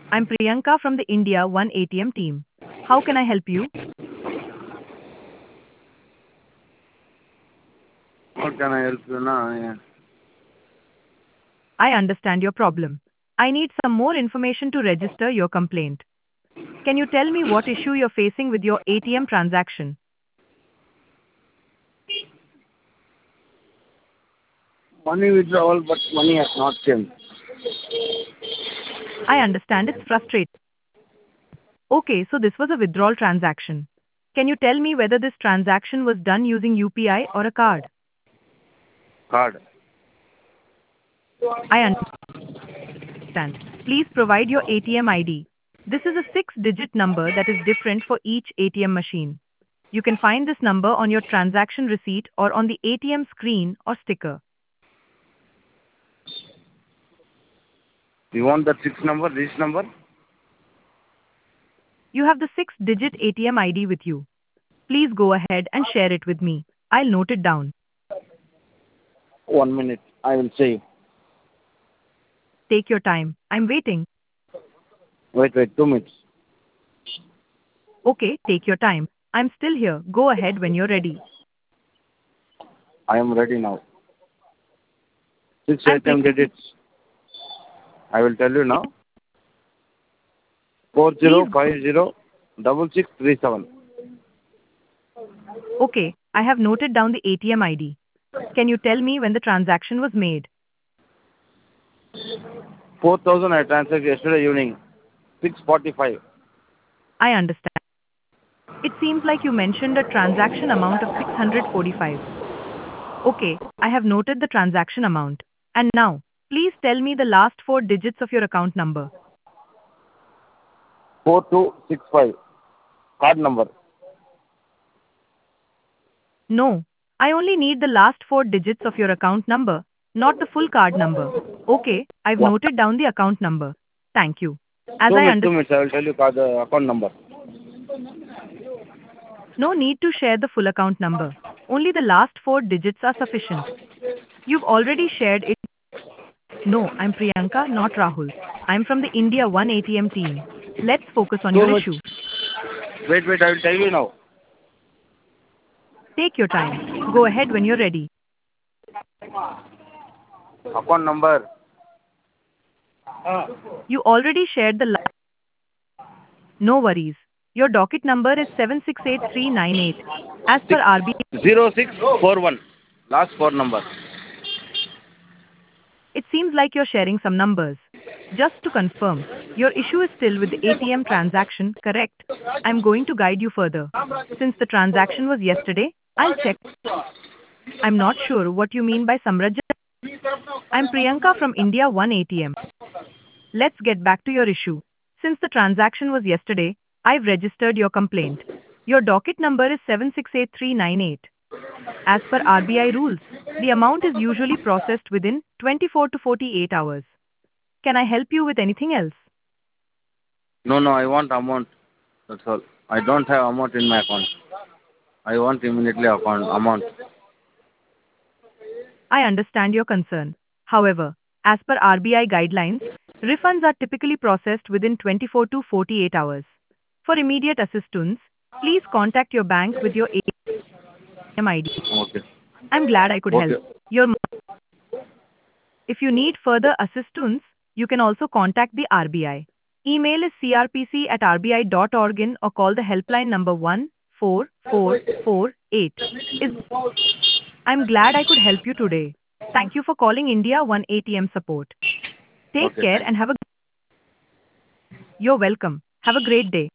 I'm Priyanka from the India One ATM team. How can I help you? How can I help you now? Yeah. I understand your problem. I need some more information to register your complaint. Can you tell me what issue you're facing with your ATM transaction? Money withdrawal, but money has not came. I understand it's frustrating. Okay, so this was a withdrawal transaction. Can you tell me whether this transaction was done using UPI or a card? Card. I understand. Please provide your ATM ID. This is a six-digit number that is different for each ATM machine. You can find this number on your transaction receipt or on the ATM screen or sticker. You want that six number, this number? You have the six-digit ATM ID with you. Please go ahead and share it with me. I'll note it down. 1 minute. I will say. Take your time. I'm waiting. Wait, 2 minutes. Okay, take your time. I'm still here. Go ahead when you're ready. I am ready now. Six I'm pre- ATM digits. I will tell you now. Please. 40506637. Okay, I have noted down the ATM ID. Can you tell me when the transaction was made? 4,000 I transferred yesterday evening. 6:45. I understand. It seems like you mentioned a transaction amount of 645. Okay, I have noted the transaction amount. And now, please tell me the last four digits of your account number. 4265. Card number. No, I only need the last four digits of your account number, not the full card number. Okay, I've One. noted down the account number. Thank you. As Two I minutes, 2 understand, minutes. I will tell you card account number. no need to share the full account number. Only the last four digits are sufficient. You've already shared it. No, I'm Priyanka, not Rahul. I'm from the India One ATM team. Let's focus on 2 your minutes. issue. Wait. I will tell you now. Take your time. Go ahead when you're ready. Account number. You already shared the no worries. Your docket number is 768398. As per Six RBI, 0641. Last four number. it seems like you're sharing some numbers. Just to confirm, your issue is still with the ATM transaction, correct? I'm going to guide you further. Since the transaction was yesterday, I'll check. I'm not sure what you mean by Samraj. I'm Priyanka from India One ATM. Let's get back to your issue. Since the transaction was yesterday, I've registered your complaint. Your docket number is 768398. As per RBI rules, the amount is usually processed within 24 to 48 hours. Can I help you with anything else? No, I want amount. That's all. I don't have amount in my account. I want immediately amount. I understand your concern. However, as per RBI guidelines, refunds are typically processed within 24 to 48 hours. For immediate assistance, please contact your bank with your ATM ID. Okay. I'm glad I could help. Okay. Your If you need further assistance, you can also contact the RBI. Email is crpc@rbi.org in or call the helpline number 14448. Is I'm glad I could help you today. Thank you for calling India One ATM support. Take Okay, care thank and you. You're welcome. Have a great day.